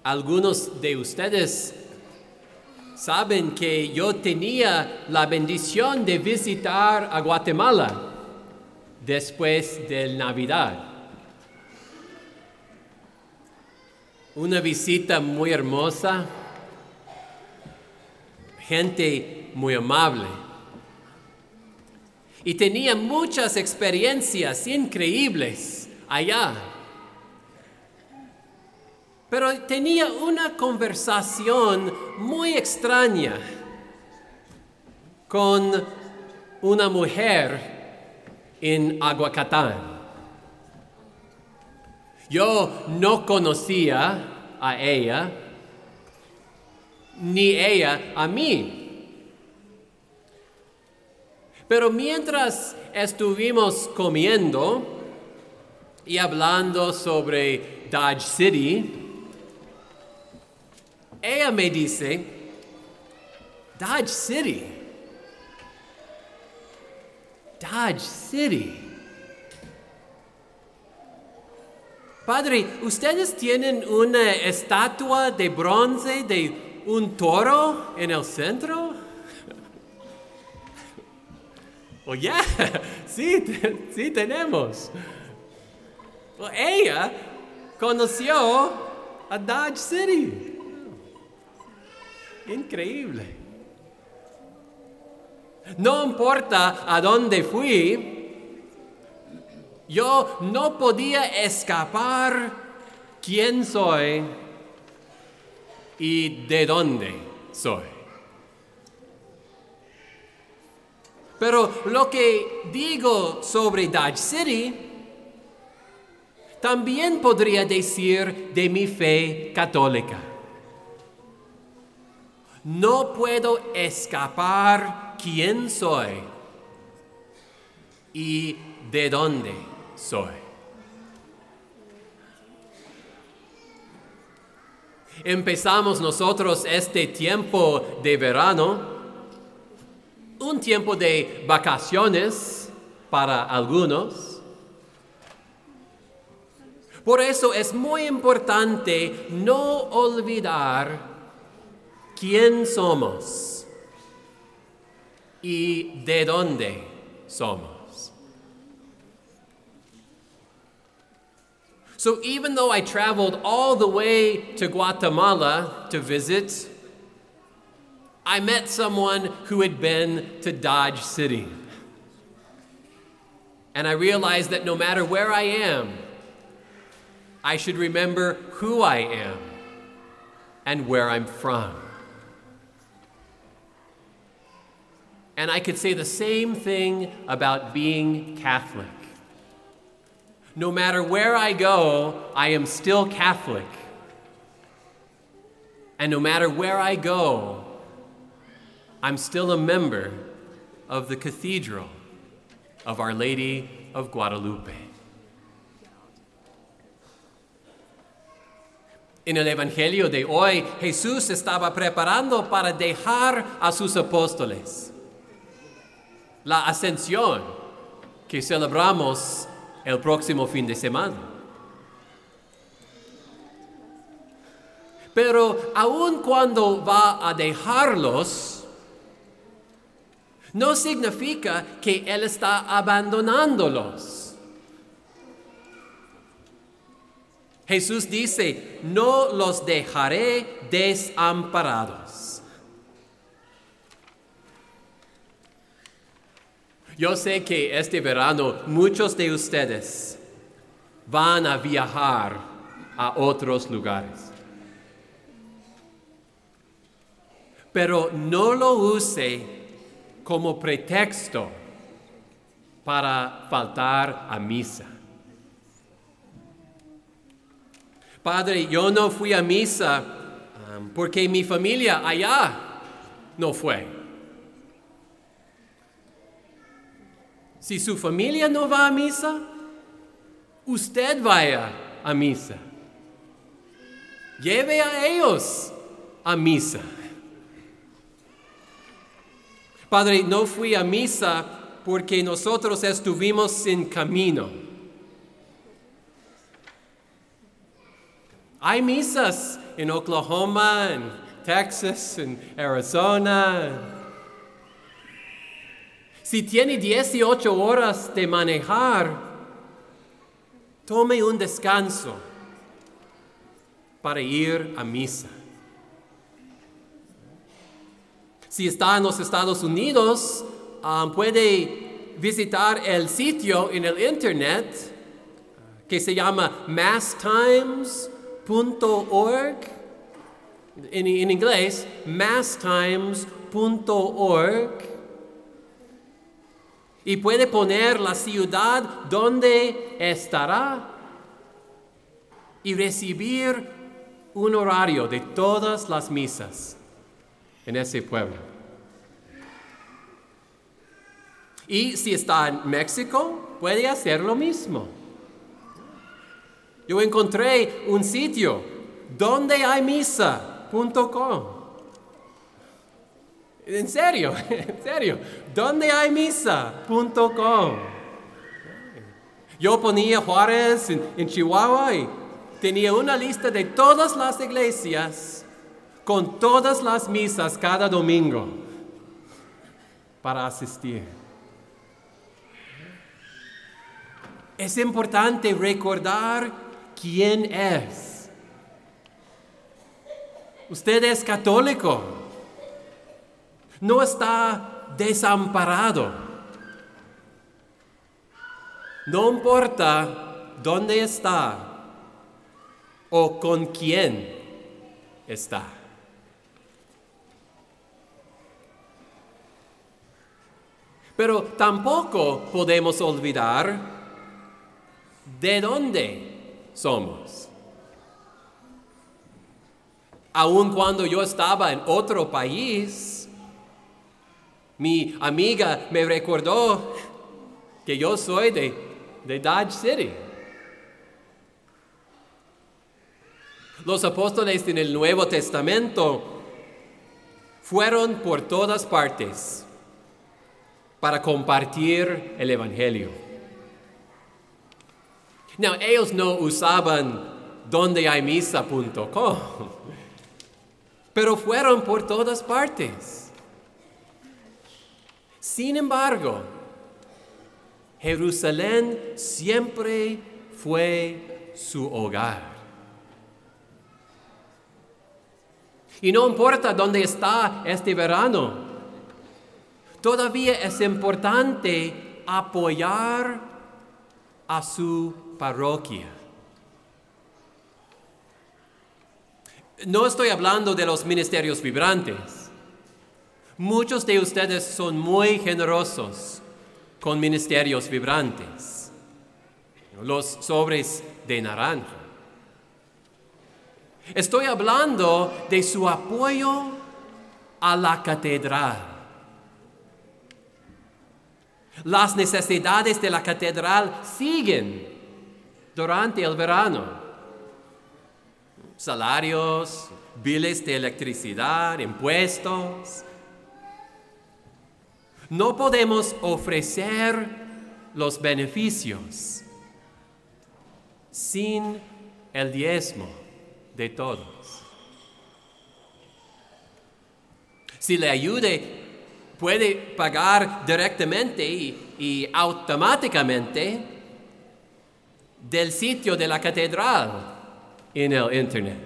Algunos de ustedes saben que yo tenía la bendición de visitar a Guatemala después de Navidad. Una visita muy hermosa, gente muy amable. Y tenía muchas experiencias increíbles allá. Pero tenía una conversación muy extraña con una mujer en Aguacatán. Yo no conocía a ella, ni ella a mí. Pero mientras estuvimos comiendo y hablando sobre Dodge City, ella me dice, Dodge City. Padre, ¿ustedes tienen una estatua de bronce de un toro en el centro? Oh, yeah, sí tenemos. Ella conoció a Dodge City. Increíble. No importa a dónde fui, yo no podía escapar quién soy y de dónde soy. Pero lo que digo sobre Dodge City, también podría decir de mi fe católica. No puedo escapar quién soy y de dónde soy. Empezamos nosotros este tiempo de verano, un tiempo de vacaciones para algunos. Por eso es muy importante no olvidar quién somos y de dónde somos. So even though I traveled all the way to Guatemala to visit, I met someone who had been to Dodge City. And I realized that no matter where I am, I should remember who I am and where I'm from. And I could say the same thing about being Catholic. No matter where I go, I am still Catholic. And no matter where I go, I'm still a member of the Cathedral of Our Lady of Guadalupe. En el Evangelio de hoy, Jesús estaba preparando para dejar a sus apóstoles. La ascensión que celebramos el próximo fin de semana. Pero aun cuando va a dejarlos, no significa que Él está abandonándolos. Jesús dice, no los dejaré desamparados. Yo sé que este verano muchos de ustedes van a viajar a otros lugares. Pero no lo use como pretexto para faltar a misa. Padre, yo no fui a misa porque mi familia allá no fue. Si su familia no va a misa, usted vaya a misa. Lleve a ellos a misa. Padre, no fui a misa porque nosotros estuvimos sin camino. Hay misas en Oklahoma, en Texas, en Arizona. Si tiene 18 horas de manejar, tome un descanso para ir a misa. Si está en los Estados Unidos, puede visitar el sitio en el internet que se llama masstimes.org. En inglés, masstimes.org. Y puede poner la ciudad donde estará y recibir un horario de todas las misas en ese pueblo. Y si está en México, puede hacer lo mismo. Yo encontré un sitio, dondehaymisa.com. En serio, dondehaymisa.com. Yo ponía Juárez en Chihuahua y tenía una lista de todas las iglesias con todas las misas cada domingo para asistir. Es importante recordar quién es. Usted es católico. No está desamparado. No importa dónde está o con quién está. Pero tampoco podemos olvidar de dónde somos. Aun cuando yo estaba en otro país, mi amiga me recordó que yo soy de Dodge City. Los apóstoles en el Nuevo Testamento fueron por todas partes para compartir el Evangelio. No, ellos no usaban dondehaymisa.com, pero fueron por todas partes. Sin embargo, Jerusalén siempre fue su hogar. Y no importa dónde está este verano, todavía es importante apoyar a su parroquia. No estoy hablando de los ministerios vibrantes. Muchos de ustedes son muy generosos con ministerios vibrantes. Los sobres de naranja. Estoy hablando de su apoyo a la catedral. Las necesidades de la catedral siguen durante el verano. Salarios, biles de electricidad, impuestos. No podemos ofrecer los beneficios sin el diezmo de todos. Si le ayude, puede pagar directamente y automáticamente del sitio de la catedral en el internet.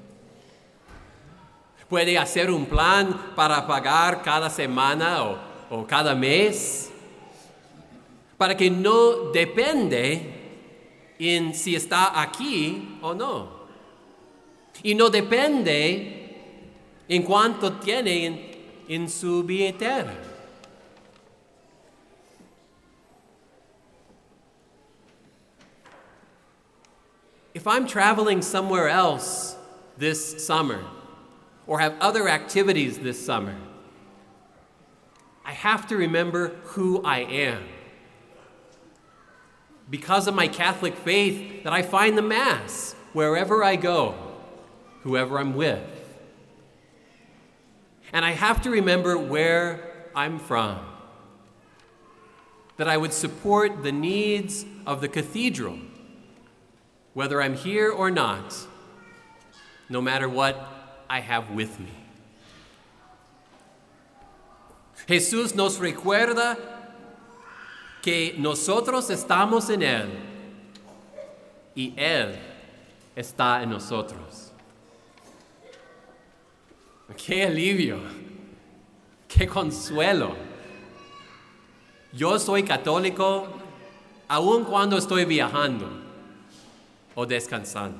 Puede hacer un plan para pagar cada semana o cada mes, para que no depende en si está aquí o no. Y no depende en cuánto tiene en su billetera. If I'm traveling somewhere else this summer, or have other activities this summer, I have to remember who I am. Because of my Catholic faith, that I find the Mass wherever I go, whoever I'm with. And I have to remember where I'm from. That I would support the needs of the cathedral, whether I'm here or not, no matter what I have with me. Jesús nos recuerda que nosotros estamos en Él y Él está en nosotros. ¡Qué alivio! ¡Qué consuelo! Yo soy católico aun cuando estoy viajando o descansando.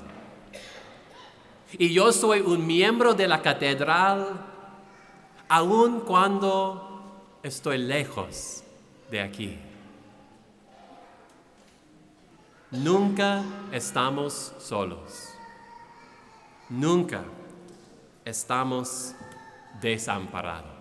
Y yo soy un miembro de la catedral aun cuando estoy lejos de aquí. Nunca estamos solos. Nunca estamos desamparados.